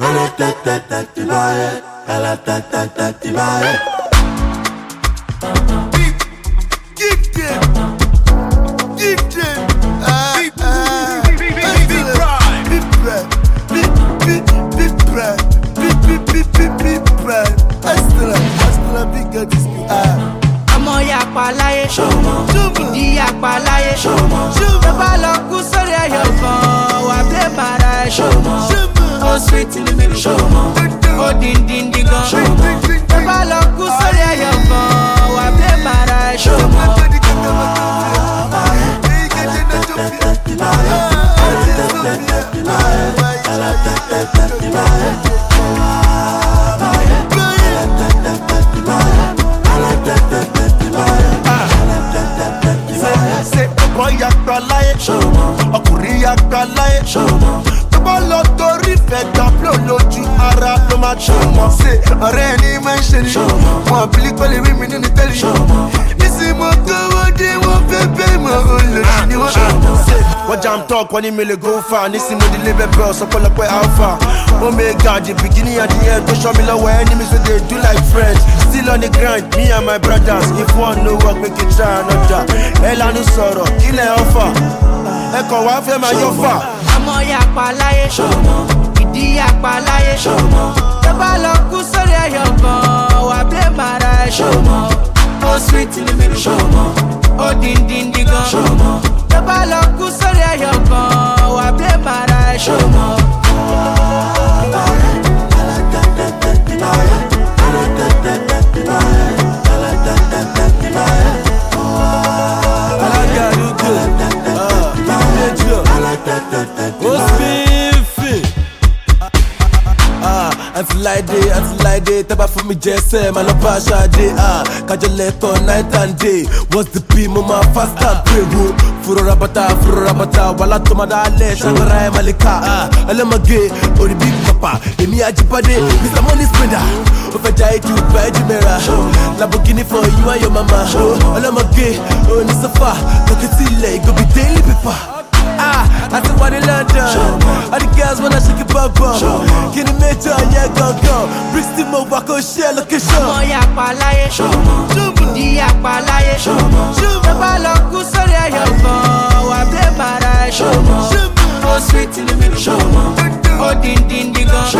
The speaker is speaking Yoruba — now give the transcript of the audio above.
Elle est tête, tu vas. Elle est tête, tu vas. Ọmọ yapa láyé, ìdí yapa láyé, tó bá lọ kú sórí ẹyọ kan, wà blé mara ẹ̀. Ó sweet in the middle, ó díndíndín gan. Tó bá lọ kú sórí ẹyọ kan, wà blé mara ẹ̀. Yàgbà láyé, ọkùnrin yàgbà láyé. Tó bá lọ torí fẹ́ gbàgbọ́ lójú ara ló máa tún mọ̀. Ṣé ọ̀rẹ́ ẹni máa ń ṣe ni? Wọ́n àbílí kọ́ lè rí mi nínú tẹ́lẹ̀. Nísìnyí mo gbówó dé wọ́n fẹ́ bẹ́ẹ̀ mọ̀ olùsí ni wọ́n. Wọ́n jam talk wọ́n ní mi lè go far. Nísìnyí mo di label boss ọ̀pọ̀lọpọ̀ alpha. Omega the beginning and the end tó ṣọ́ mi lọ́wọ́ enemies wey dey do like friends. Still on the grind, me and my brothers. If one no work, make it try another. Ẹ lanu sọ̀rọ̀, kílẹ̀ ọ̀fà. Ẹ kàn wá fẹ́ máa yọ fà. Ọmọ yapa láyé, ìdí yapa láyé. Tó bá lọ kú sórí ẹyọ kan, wà blé mara ẹ̀. Ó sweet in the middle, ó díndíndín gan. Tó bá lọ kú sórí ẹyọ kan, wà blé mara ẹ̀. Until I day, taba for me JSM, I love Pasha day. Kaja leto night and day. What's the P, mama fast and pray. Furo rabata, wala tomada le, shangara malika. Alema gay, or the big papa. Emi ajipade, Mr. Money Spender. Over die to buy Jimera. Lamborghini for you and your mama. Alema gay, oh Nisafa. Look at Sile, go be daily paper. I said what in London. All the girls wanna shake it bum bum. Can you make it yeah go? Bricks to move, I go share location. Ọmọ yapa láyé, ìdí yapa láyé. Tó bá lọ kú sórí ẹyọ kan, wà blé mara ẹ̀. Ó sweet in the middle, ó díndíndín gan.